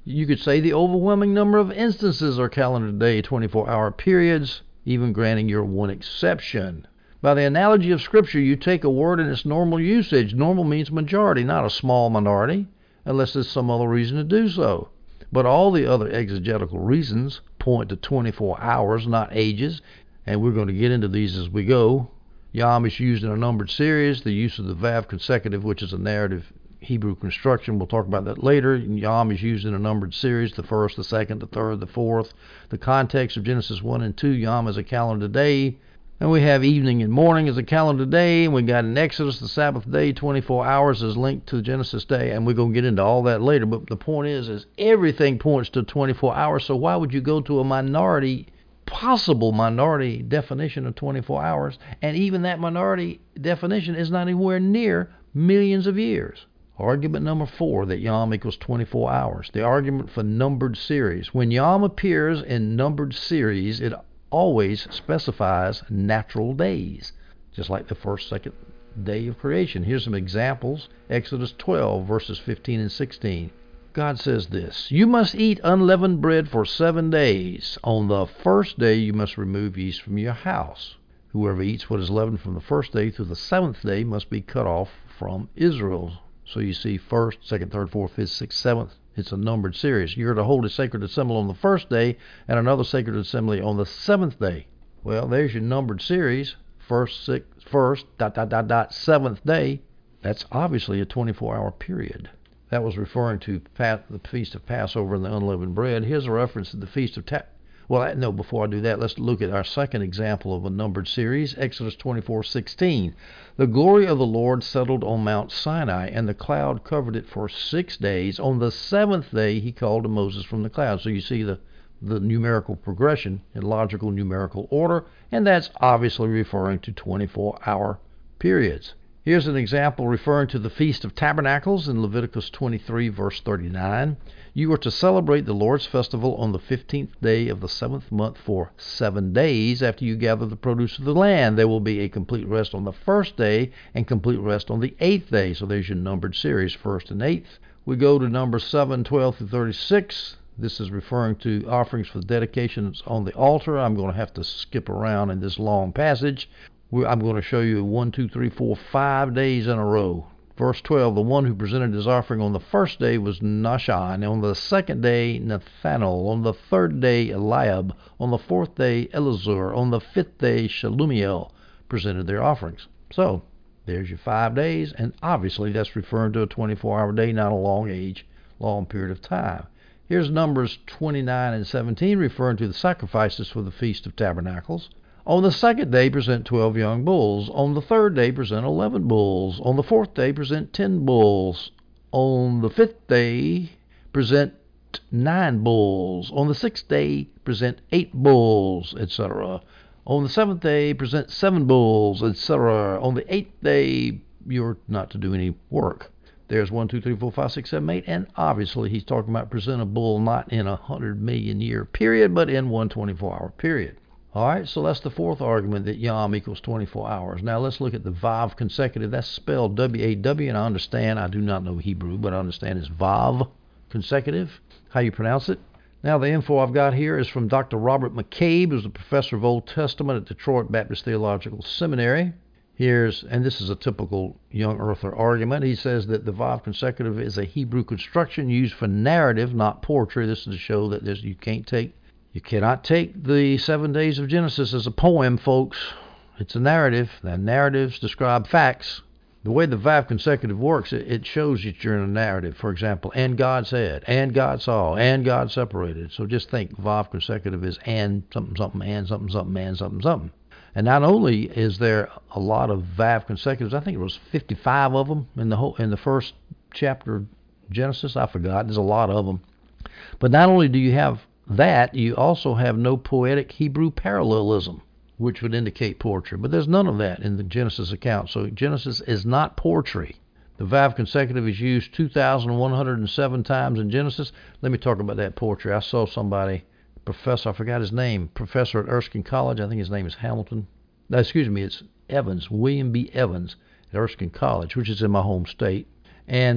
You could say the overwhelming number of instances are calendar day twenty-four hour periods, even granting your one exception. By the analogy of Scripture, you take a word in its normal usage. Normal means majority, not a small minority, unless there's some other reason to do so. But all the other exegetical reasons point to twenty-four hours, not ages, and we're going to get into these as we go. Yom is used in a numbered series. The use of the Vav consecutive, which is a narrative Hebrew construction, we'll talk about that later. Yom is used in a numbered series, the first, the second, the third, the fourth. The context of Genesis one and two, Yom is a calendar day. And we have evening and morning as a calendar day. And we got in Exodus, the Sabbath day, twenty-four hours is linked to Genesis day. And we're going to get into all that later. But the point is, is everything points to twenty-four hours. So why would you go to a minority, possible minority definition of twenty-four hours? And even that minority definition is not anywhere near millions of years. Argument number four, that Yom equals twenty-four hours. The argument for numbered series. When Yom appears in numbered series, it always specifies natural days, just like the first, second day of creation. Here's some examples. Exodus twelve, verses fifteen and sixteen. God says this, "You must eat unleavened bread for seven days. On the first day you must remove yeast from your house. Whoever eats what is leavened from the first day through the seventh day must be cut off from Israel." So you see first, second, third, fourth, fifth, sixth, seventh. It's a numbered series. You're to hold a sacred assembly on the first day and another sacred assembly on the seventh day. Well, there's your numbered series. First, sixth, first, dot, dot, dot, dot, seventh day. That's obviously a twenty-four hour period. That was referring to the Feast of Passover and the unleavened bread. Here's a reference to the Feast of Ta- Well, no, before I do that, let's look at our second example of a numbered series, Exodus twenty-four sixteen. "The glory of the Lord settled on Mount Sinai, and the cloud covered it for six days. On the seventh day he called to Moses from the cloud." So you see the, the numerical progression in logical numerical order, and that's obviously referring to twenty-four hour periods. Here's an example referring to the Feast of Tabernacles in Leviticus twenty-three, verse thirty-nine. "You are to celebrate the Lord's festival on the fifteenth day of the seventh month for seven days after you gather the produce of the land. There will be a complete rest on the first day and complete rest on the eighth day." So there's your numbered series, first and eighth. We go to Numbers seven, twelve through thirty-six. This is referring to offerings for dedications on the altar. I'm going to have to skip around in this long passage. I'm going to show you one, two, three, four, five days in a row. Verse twelve, "The one who presented his offering on the first day was Nahshon, on the second day Nathanael, on the third day Eliab, on the fourth day Elazar, on the fifth day Shalumiel presented their offerings." So there's your five days, and obviously that's referring to a twenty-four hour day, not a long age, long period of time. Here's Numbers twenty-nine and seventeen, referring to the sacrifices for the Feast of Tabernacles. "On the second day present twelve young bulls. On the third day present eleven bulls. On the fourth day present ten bulls. On the fifth day present nine bulls. On the sixth day present eight bulls," et cetera. "On the seventh day present seven bulls," et cetera. "On the eighth day you're not to do any work." There's one, two, three, four, five, six, seven, eight, and obviously he's talking about present a bull not in a hundred million year period, but in one twenty-four hour period. All right, so that's the fourth argument, that Yom equals twenty-four hours. Now let's look at the Vav consecutive. That's spelled W A W, and I understand, I do not know Hebrew, but I understand it's Vav consecutive, how you pronounce it. Now the info I've got here is from Doctor Robert McCabe, who's a professor of Old Testament at Detroit Baptist Theological Seminary. Here's, and this is a typical young earther argument. He says that the Vav consecutive is a Hebrew construction used for narrative, not poetry. This is to show that there's, you can't take You cannot take the seven days of Genesis as a poem, folks. It's a narrative. The narratives describe facts. The way the Vav consecutive works, it, it shows that you're in a narrative. For example, "and God said," "and God saw," "and God separated." So just think Vav consecutive is "and something, something, and something, something, and something, something." And not only is there a lot of Vav consecutives, I think it was fifty-five of them in the whole, in the first chapter of Genesis. I forgot. There's a lot of them. But not only do you have that, you also have no poetic Hebrew parallelism, which would indicate poetry. But there's none of that in the Genesis account. So Genesis is not poetry. The Vav consecutive is used two thousand one hundred seven times in Genesis. Let me talk about that poetry. I saw somebody, professor, I forgot his name, professor at Erskine College. I think his name is Hamilton. No, excuse me, it's Evans, William B. Evans at Erskine College, which is in my home state. And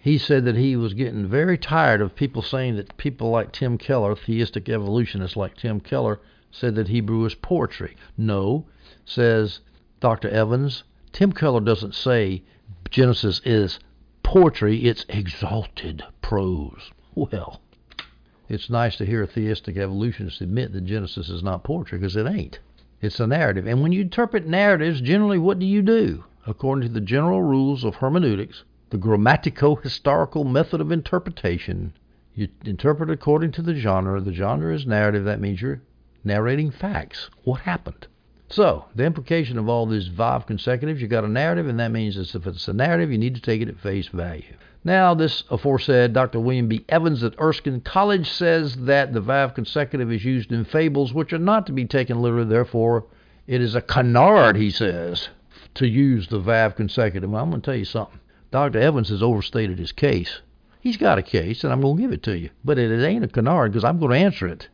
he said that he was getting very tired of people saying that people like Tim Keller, theistic evolutionists like Tim Keller, said that Hebrew is poetry. No, says Doctor Evans, Tim Keller doesn't say Genesis is poetry, it's exalted prose. Well, it's nice to hear a theistic evolutionist admit that Genesis is not poetry, because it ain't. It's a narrative. And when you interpret narratives, generally what do you do? According to the general rules of hermeneutics, the grammatico-historical method of interpretation, you interpret according to the genre. The genre is narrative. That means you're narrating facts. What happened? So, the implication of all these five consecutives, you got a narrative, and that means that if it's a narrative, you need to take it at face value. Now, this aforesaid Doctor William B. Evans at Erskine College says that the vive consecutive is used in fables which are not to be taken literally. Therefore, it is a canard, he says, to use the vive consecutive. Well, I'm going to tell you something. Doctor Evans has overstated his case. He's got a case, and I'm going to give it to you. But it, it ain't a canard, because I'm going to answer it.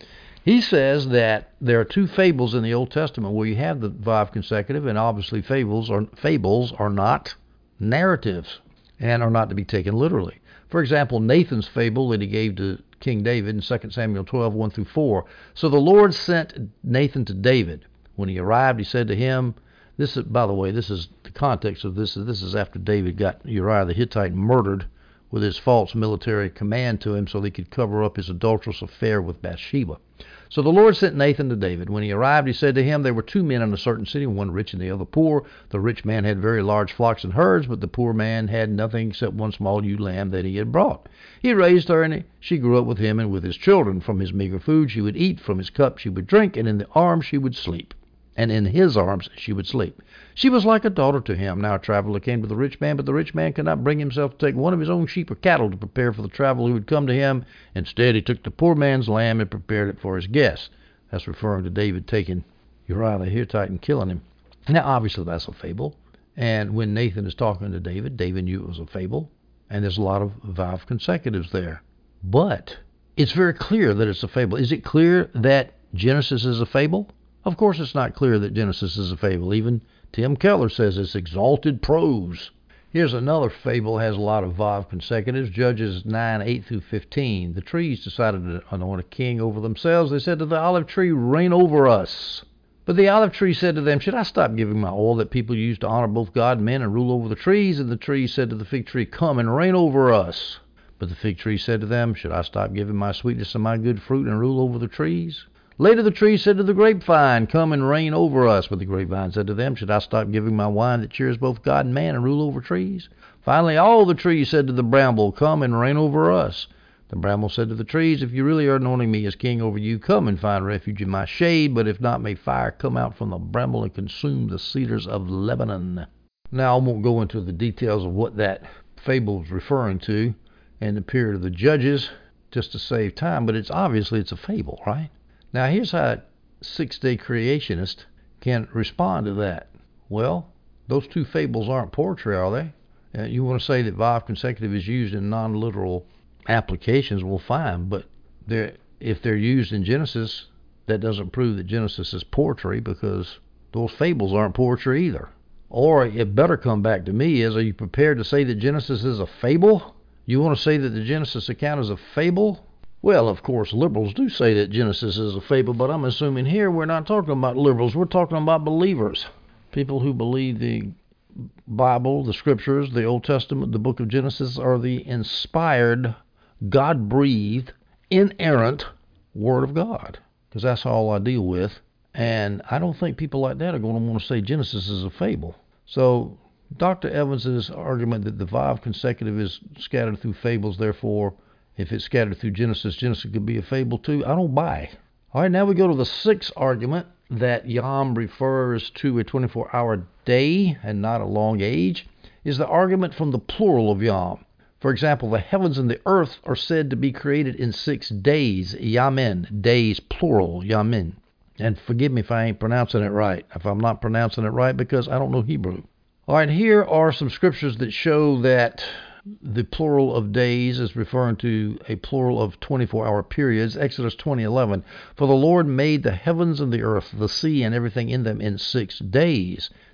He says that there are two fables in the Old Testament where you have the vive consecutive, and obviously fables are, fables are not narratives and are not to be taken literally. For example, Nathan's fable that he gave to King David in Second Samuel twelve, one through four. So the Lord sent Nathan to David. When he arrived, he said to him, this is, by the way, this is the context of this. This is after David got Uriah the Hittite murdered with his false military command to him so they could cover up his adulterous affair with Bathsheba. So the Lord sent Nathan to David. When he arrived, he said to him, there were two men in a certain city, one rich and the other poor. The rich man had very large flocks and herds, but the poor man had nothing except one small ewe lamb that he had brought. He raised her, and she grew up with him and with his children. From his meager food she would eat, from his cup she would drink, and in the arms she would sleep. And in his arms she would sleep. She was like a daughter to him. Now a traveler came to the rich man, but the rich man could not bring himself to take one of his own sheep or cattle to prepare for the traveler who would come to him. Instead, he took the poor man's lamb and prepared it for his guest. That's referring to David taking Uriah the Hittite and killing him. Now, obviously, that's a fable. And when Nathan is talking to David, David knew it was a fable. And there's a lot of vive consecutives there. But it's very clear that it's a fable. Is it clear that Genesis is a fable? Of course it's not clear that Genesis is a fable. Even Tim Keller says it's exalted prose. Here's another fable that has a lot of vive consecutives. Judges nine, eight through fifteen. The trees decided to anoint a king over themselves. They said to the olive tree, reign over us. But the olive tree said to them, should I stop giving my oil that people use to honor both God and men and rule over the trees? And the tree said to the fig tree, come and reign over us. But the fig tree said to them, should I stop giving my sweetness and my good fruit and rule over the trees? Later the tree said to the grapevine, come and reign over us. But the grapevine said to them, should I stop giving my wine that cheers both God and man and rule over trees? Finally all the trees said to the bramble, come and reign over us. The bramble said to the trees, if you really are anointing me as king over you, come and find refuge in my shade. But if not, may fire come out from the bramble and consume the cedars of Lebanon. Now I won't go into the details of what that fable is referring to in the period of the judges, just to save time, but it's obviously it's a fable, right? Now, here's how a six-day creationist can respond to that. Well, those two fables aren't poetry, are they? Uh, you want to say that vive consecutive is used in non-literal applications, well, fine. But they're, if they're used in Genesis, that doesn't prove that Genesis is poetry, because those fables aren't poetry either. Or it better come back to me is, are you prepared to say that Genesis is a fable? You want to say that the Genesis account is a fable? Well, of course, liberals do say that Genesis is a fable, but I'm assuming here we're not talking about liberals. We're talking about believers, people who believe the Bible, the Scriptures, the Old Testament, the book of Genesis are the inspired, God-breathed, inerrant Word of God, because that's all I deal with. And I don't think people like that are going to want to say Genesis is a fable. So Doctor Evans's argument that the vive consecutive is scattered through fables, therefore, if it's scattered through Genesis, Genesis could be a fable too, I don't buy. All right, now we go to the sixth argument, that Yom refers to a twenty-four hour day and not a long age, is the argument from the plural of Yom. For example, the heavens and the earth are said to be created in six days, Yamin, days plural, Yamin. And forgive me if I ain't pronouncing it right, if I'm not pronouncing it right, because I don't know Hebrew. All right, here are some scriptures that show that the plural of days is referring to a plural of twenty-four hour periods. Exodus twenty eleven. For the Lord made the heavens and the earth, the sea, and everything in them in six days.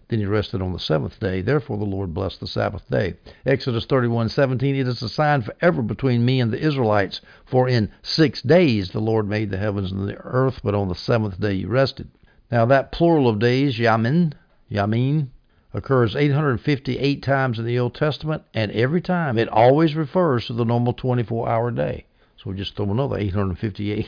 then he rested on the seventh day. Therefore the Lord blessed the Sabbath day. Exodus thirty-one seventeen, it is a sign forever between me and the Israelites. For in six days the Lord made the heavens and the earth, but on the seventh day he rested. Now that plural of days, yamin, yamin, occurs eight hundred fifty-eight times in the Old Testament, and every time it always refers to the normal twenty-four hour day. So we just throw another eight hundred fifty-eight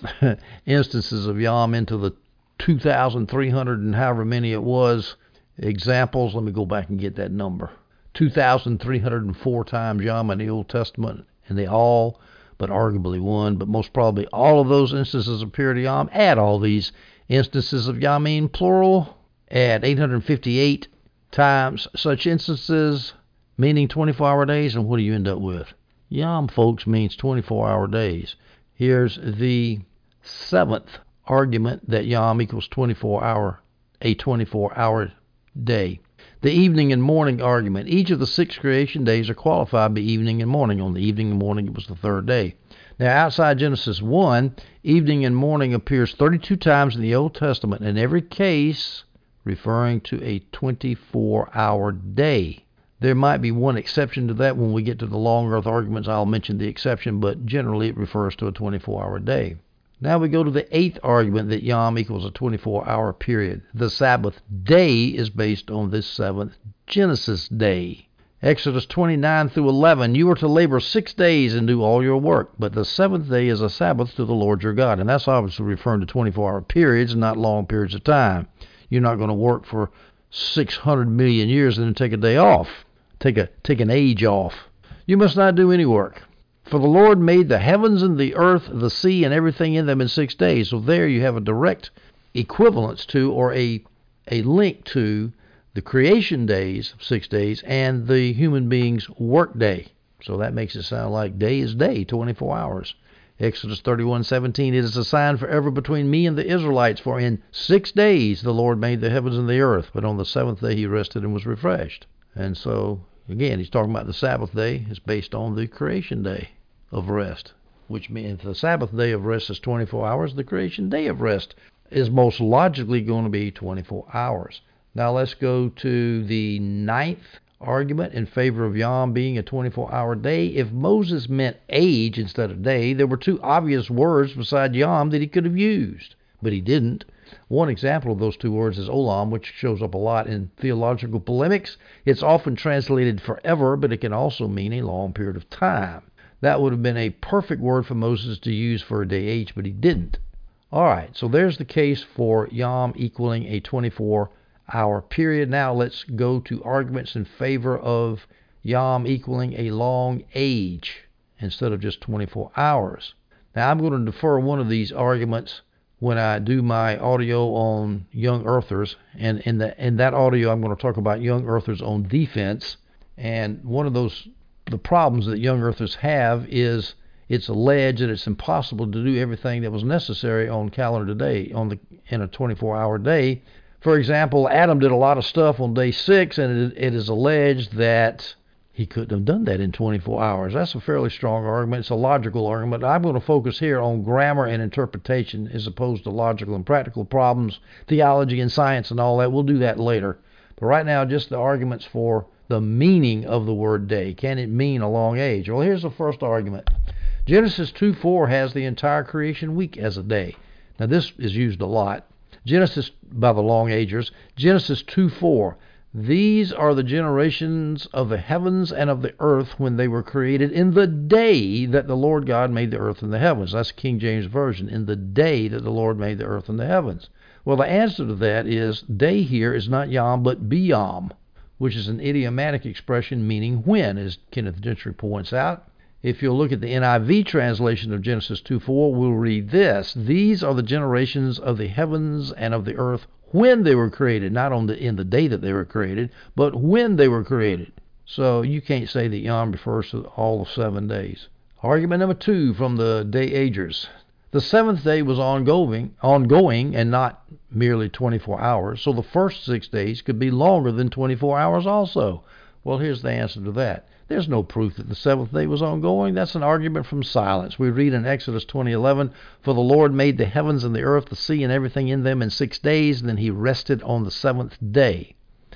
instances of Yom into the two thousand three hundred and however many it was examples. Let me go back and get that number. two thousand three hundred four times Yom in the Old Testament, and they all, but arguably one, but most probably all of those instances appear to Yom. Add all these instances of Yamin, plural, add eight hundred fifty-eight times such instances, meaning twenty-four hour days, and what do you end up with? Yom, folks, means twenty-four hour days. Here's the seventh argument that Yom equals twenty-four hour, a twenty-four hour day. The evening and morning argument. Each of the six creation days are qualified by evening and morning. On the evening and morning, it was the third day. Now, outside Genesis one, evening and morning appears thirty-two times in the Old Testament, in every case referring to a twenty-four hour day. There might be one exception to that. When we get to the long earth arguments, I'll mention the exception, but generally it refers to a twenty-four hour day. Now we go to the eighth argument that Yom equals a twenty-four hour period. The Sabbath day is based on this seventh Genesis day. Exodus twenty-nine through eleven, you are to labor six days and do all your work, but the seventh day is a Sabbath to the Lord your God. And that's obviously referring to twenty-four hour periods, not long periods of time. You're not going to work for six hundred million years and then take a day off. Take a take an age off. You must not do any work. For the Lord made the heavens and the earth, the sea, and everything in them in six days. So there you have a direct equivalence to, or a a link to, the creation days, six days, and the human being's work day. So that makes it sound like day is day, twenty-four hours. Exodus thirty-one seventeen, it is a sign forever between me and the Israelites, for in six days the Lord made the heavens and the earth, but on the seventh day he rested and was refreshed. And so, again, he's talking about the Sabbath day. It's based on the creation day of rest, which means the Sabbath day of rest is twenty-four hours. The creation day of rest is most logically going to be twenty-four hours. Now let's go to the ninth argument in favor of Yom being a twenty-four hour day. If Moses meant age instead of day, there were two obvious words beside Yom that he could have used, but he didn't. One example of those two words is olam, which shows up a lot in theological polemics. It's often translated forever, but it can also mean a long period of time. That would have been a perfect word for Moses to use for a day age, but he didn't. All right, so there's the case for Yom equaling a twenty-four hour period. Now let's go to arguments in favor of Yom equaling a long age instead of just twenty-four hours. Now I'm going to defer one of these arguments when I do my audio on young earthers, and in, the, in that audio I'm going to talk about young earthers on defense. And one of those the problems that young earthers have is it's alleged that it's impossible to do everything that was necessary on calendar day, on the in a twenty-four hour day. For example, Adam did a lot of stuff on day six, and it, it is alleged that he couldn't have done that in twenty-four hours. That's a fairly strong argument. It's a logical argument. I'm going to focus here on grammar and interpretation as opposed to logical and practical problems, theology and science and all that. We'll do that later. But right now, just the arguments for the meaning of the word day. Can it mean a long age? Well, here's the first argument. Genesis two four has the entire creation week as a day. Now, this is used a lot. Genesis, by the long agers, Genesis two four, these are the generations of the heavens and of the earth when they were created in the day that the Lord God made the earth and the heavens. That's King James Version, in the day that the Lord made the earth and the heavens. Well, the answer to that is day here is not Yom, but Biyom, which is an idiomatic expression meaning when, as Kenneth Gentry points out. If you'll look at the N I V translation of Genesis two four, we'll read this: these are the generations of the heavens and of the earth when they were created, not on the in the day that they were created, but when they were created. So you can't say that Yom refers to all of seven days. Argument number two from the Day Agers. The seventh day was ongoing, ongoing and not merely twenty-four hours, so the first six days could be longer than twenty-four hours also. Well, here's the answer to that. There's no proof that the seventh day was ongoing. That's an argument from silence. We read in Exodus twenty eleven, for the Lord made the heavens and the earth, the sea, and everything in them in six days, and then he rested on the seventh day.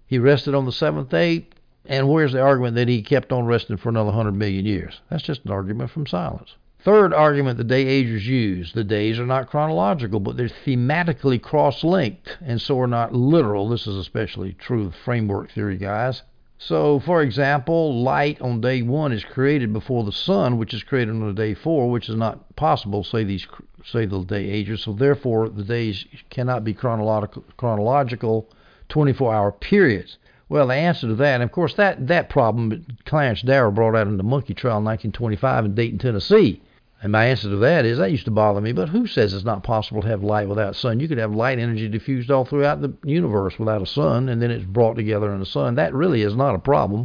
He rested on the seventh day, and where's the argument that he kept on resting for another one hundred million years? That's just an argument from silence. Third argument the day agers use: the days are not chronological, but they're thematically cross-linked, and so are not literal. This is especially true of framework theory guys. So, for example, light on day one is created before the sun, which is created on day four, which is not possible, say these say the day agers. So therefore, the days cannot be chronological, chronological twenty-four hour periods. Well, the answer to that, and of course, that, that problem Clarence Darrow brought out in the monkey trial in nineteen twenty-five in Dayton, Tennessee. And my answer to that is, that used to bother me, but who says it's not possible to have light without sun? You could have light energy diffused all throughout the universe without a sun, and then it's brought together in the sun. That really is not a problem.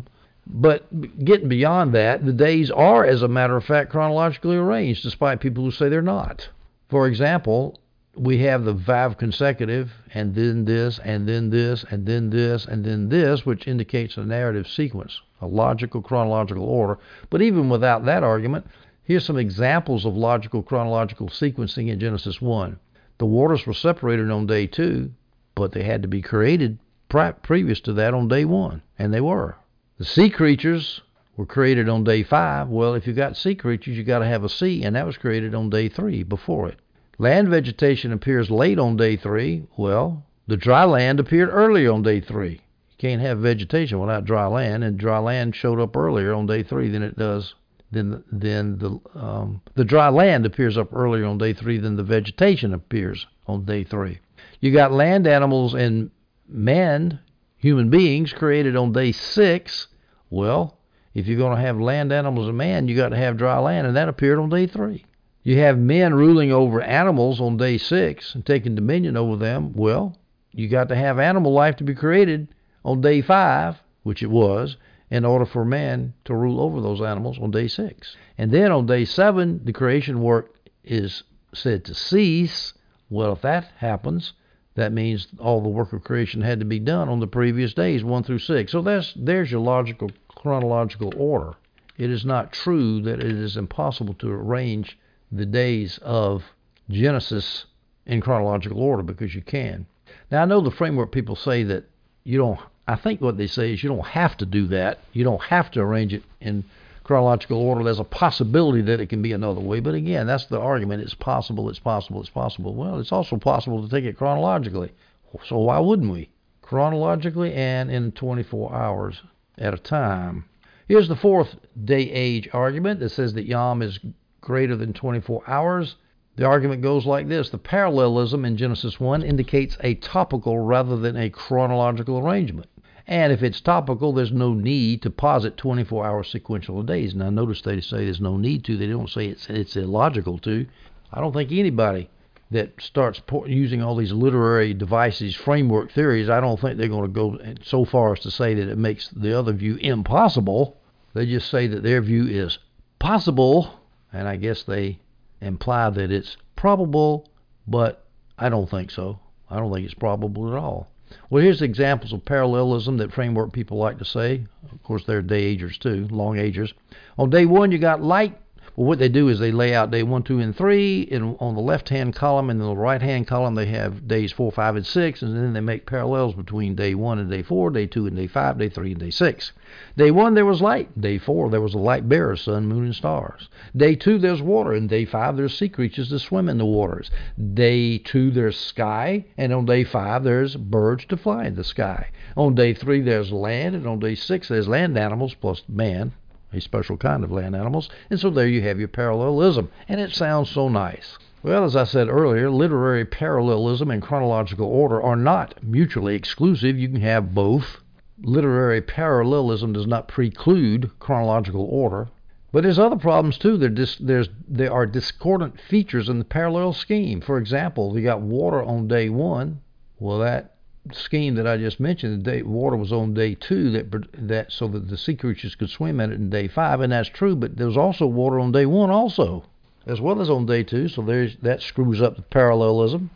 But getting beyond that, the days are, as a matter of fact, chronologically arranged, despite people who say they're not. For example, we have the five consecutive, and then this, and then this, and then this, and then this, which indicates a narrative sequence, a logical chronological order. But even without that argument, here's some examples of logical chronological sequencing in Genesis one. The waters were separated on day two, but they had to be created previous to that on day one, and they were. The sea creatures were created on day five. Well, if you got sea creatures, you got to have a sea, and that was created on day three before it. Land vegetation appears late on day three. Well, the dry land appeared earlier on day three. You can't have vegetation without dry land, and dry land showed up earlier on day three than it does Then, then the um, the dry land appears up earlier on day three than the vegetation appears on day three. You got land animals and man, human beings, created on day six. Well, if you're going to have land animals and man, you got to have dry land, and that appeared on day three. You have men ruling over animals on day six and taking dominion over them. Well, you got to have animal life to be created on day five, which it was, in order for man to rule over those animals on day six. And then on day seven, the creation work is said to cease. Well, if that happens, that means all the work of creation had to be done on the previous days, one through six. So that's, there's your logical, chronological order. It is not true that it is impossible to arrange the days of Genesis in chronological order, because you can. Now, I know the framework people say that you don't I think what they say is you don't have to do that. You don't have to arrange it in chronological order. There's a possibility that it can be another way. But again, that's the argument. It's possible, it's possible, it's possible. Well, it's also possible to take it chronologically. So why wouldn't we? Chronologically and in twenty-four hours at a time. Here's the fourth day age argument that says that Yom is greater than twenty-four hours. The argument goes like this: the parallelism in Genesis one indicates a topical rather than a chronological arrangement. And if it's topical, there's no need to posit twenty-four hour sequential days. Now, notice they say there's no need to. They don't say it's it's illogical to. I don't think anybody that starts using all these literary devices, framework theories, I don't think they're going to go so far as to say that it makes the other view impossible. They just say that their view is possible, and I guess they imply that it's probable, but I don't think so. I don't think it's probable at all. Well, here's examples of parallelism that framework people like to say. Of course, they're day agers too, long agers. On day one, you got light. Well, what they do is they lay out day one, two, and three. And on the left-hand column and the right-hand column, they have days four, five, and six. And then they make parallels between day one and day four, day two and day five, day three and day six. Day one, there was light. Day four, there was a light bearer, sun, moon, and stars. Day two, there's water. And day five, there's sea creatures that swim in the waters. Day two, there's sky. And on day five, there's birds to fly in the sky. On day three, there's land. And on day six, there's land animals plus man, a special kind of land animals. And so there you have your parallelism. And it sounds so nice. Well, as I said earlier, literary parallelism and chronological order are not mutually exclusive. You can have both. Literary parallelism does not preclude chronological order. But there's other problems too. There, dis- there's, there are discordant features in the parallel scheme. For example, you got water on day one. Well, that scheme that I just mentioned, the day, water was on day two, that that so that the sea creatures could swim in it in day five, and that's true. But there's also water on day one, also, as well as on day two. So there's that screws up the parallelism.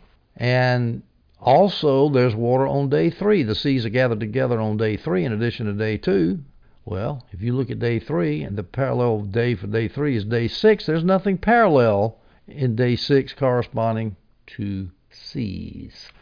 And also, there's water on day three. The seas are gathered together on day three, in addition to day two. Well, if you look at day three, and the parallel day for day three is day six, there's nothing parallel in day six corresponding to seas.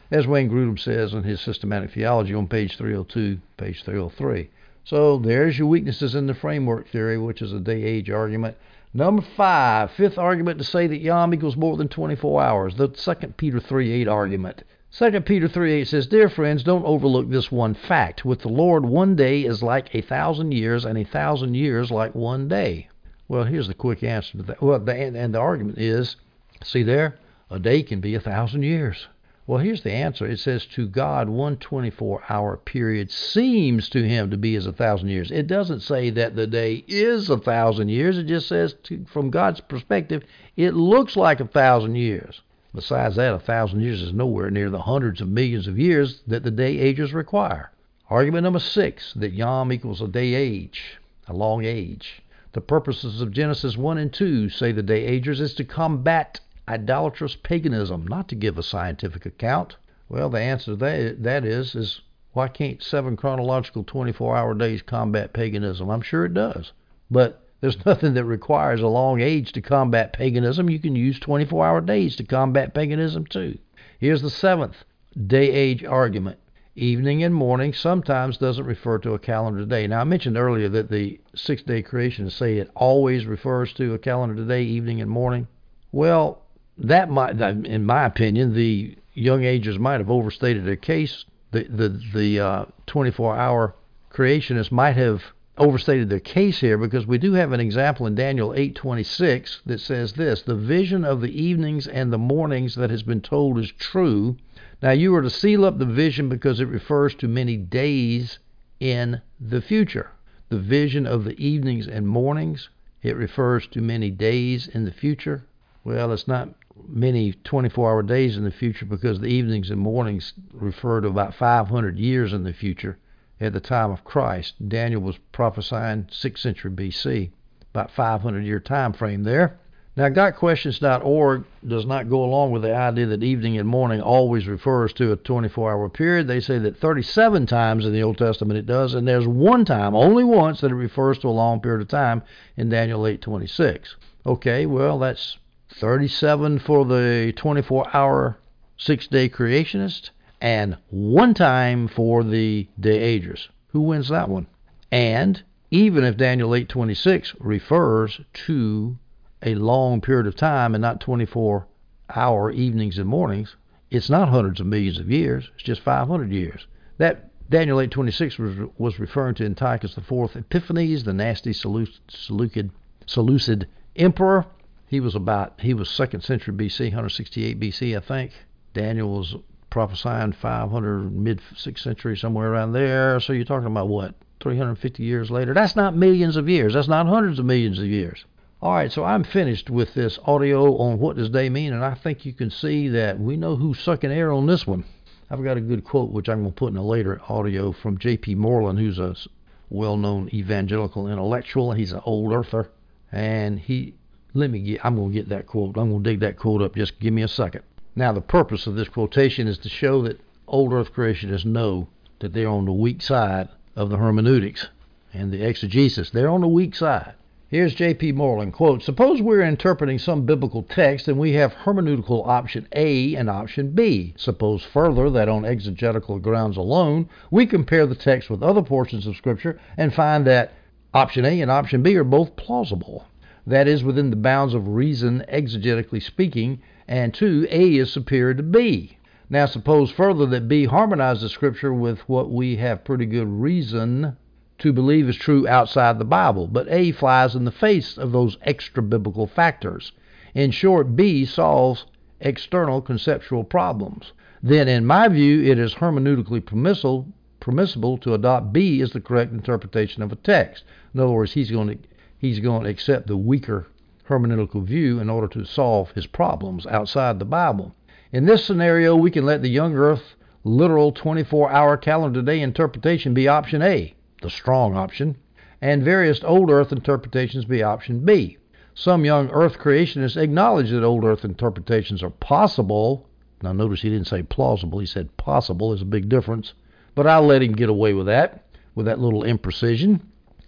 as Wayne Grudem says in his Systematic Theology on page three oh two, page three oh three. So there's your weaknesses in the framework theory, which is a day-age argument. Number five, fifth argument to say that Yom equals more than twenty-four hours, the Second Peter three eight argument. Second Peter three eight says, Dear friends, don't overlook this one fact. With the Lord, one day is like a thousand years, and a thousand years like one day. Well, here's the quick answer to that. Well, the, and the argument is, see there, a day can be a thousand years. Well, here's the answer. It says, to God, one twenty-four hour period seems to him to be as a thousand years. It doesn't say that the day is a thousand years. It just says, to, from God's perspective, it looks like a thousand years. Besides that, a thousand years is nowhere near the hundreds of millions of years that the day ages require. Argument number six, that Yom equals a day age, a long age. The purposes of Genesis one and two say the day agers is to combat idolatrous paganism, not to give a scientific account. Well, the answer to that, that is, is why can't seven chronological twenty-four hour days combat paganism? I'm sure it does. But there's nothing that requires a long age to combat paganism. You can use twenty-four hour days to combat paganism too. Here's the seventh day age argument. Evening and morning sometimes doesn't refer to a calendar day. Now, I mentioned earlier that the six-day creationists say it always refers to a calendar day, evening and morning. Well, that might, in my opinion, the young agers might have overstated their case. The the the uh, twenty-four hour creationists might have overstated their case here, because we do have an example in Daniel eight twenty-six that says this: the vision of the evenings and the mornings that has been told is true. Now you are to seal up the vision because it refers to many days in the future. The vision of the evenings and mornings, it refers to many days in the future. Well, it's not many twenty-four hour days in the future, because the evenings and mornings refer to about five hundred years in the future at the time of Christ. Daniel was prophesying sixth century B C, about five hundred year time frame there. Now, got questions dot org does not go along with the idea that evening and morning always refers to a twenty-four hour period. They say that thirty-seven times in the Old Testament it does, and there's one time, only once, that it refers to a long period of time in Daniel eight twenty-six. Okay, well, that's thirty-seven for the twenty-four hour six-day creationist, and one time for the day agers. Who wins that one? And even if Daniel eight twenty-six refers to a long period of time and not twenty-four hour evenings and mornings, it's not hundreds of millions of years. It's just five hundred years. That Daniel eight twenty-six was, was referring to Antiochus the Fourth Epiphanes, the nasty Seleucid, Seleucid emperor. He was about, he was second century B C, one sixty-eight B C, I think. Daniel was prophesying five hundred, mid sixth century, somewhere around there. So you're talking about what, three hundred fifty years later? That's not millions of years. That's not hundreds of millions of years. All right, so I'm finished with this audio on what does day mean, and I think you can see that we know who's sucking air on this one. I've got a good quote, which I'm going to put in a later audio, from J P Moreland, who's a well-known evangelical intellectual. He's an old earther, and he, let me get, I'm going to get that quote. I'm going to dig that quote up. Just give me a second. Now, the purpose of this quotation is to show that old earth creationists know that they're on the weak side of the hermeneutics and the exegesis. They're on the weak side. Here's J P Moreland, quote, suppose we're interpreting some biblical text and we have hermeneutical option A and option B. Suppose further that on exegetical grounds alone, we compare the text with other portions of Scripture and find that option A and option B are both plausible. That is, within the bounds of reason, exegetically speaking, and two, A is superior to B. Now suppose further that B harmonizes Scripture with what we have pretty good reason to believe is true outside the Bible, but A flies in the face of those extra-biblical factors. In short, B solves external conceptual problems. Then, in my view, it is hermeneutically permissible, permissible to adopt B as the correct interpretation of a text. In other words, he's going to, he's going to accept the weaker hermeneutical view in order to solve his problems outside the Bible. In this scenario, we can let the young earth literal twenty-four hour calendar day interpretation be option A, the strong option, and various old earth interpretations be option B. Some young earth creationists acknowledge that old earth interpretations are possible. Now notice he didn't say plausible, he said possible. There's a big difference, but I'll let him get away with that, with that little imprecision.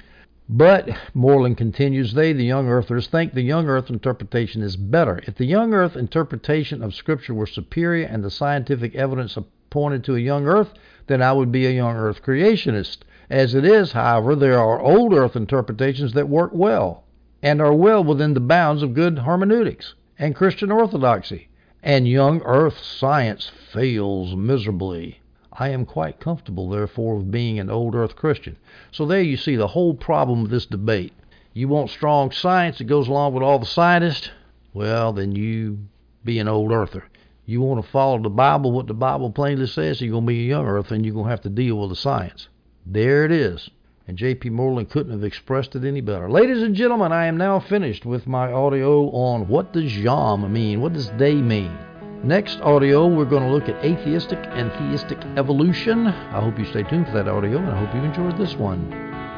But, Moreland continues, they, the young earthers, think the young earth interpretation is better. If the young earth interpretation of Scripture were superior and the scientific evidence pointed to a young earth, then I would be a young earth creationist. As it is, however, there are old earth interpretations that work well and are well within the bounds of good hermeneutics and Christian orthodoxy. And young earth science fails miserably. I am quite comfortable, therefore, with being an old earth Christian. So there you see the whole problem of this debate. You want strong science that goes along with all the scientists? Well, then you be an old earther. You want to follow the Bible, what the Bible plainly says, you're going to be a young earther and you're going to have to deal with the science. There it is. And J P. Moreland couldn't have expressed it any better. Ladies and gentlemen, I am now finished with my audio on what does Yom mean? What does day mean? Next audio, we're going to look at atheistic and theistic evolution. I hope you stay tuned for that audio, and I hope you enjoyed this one.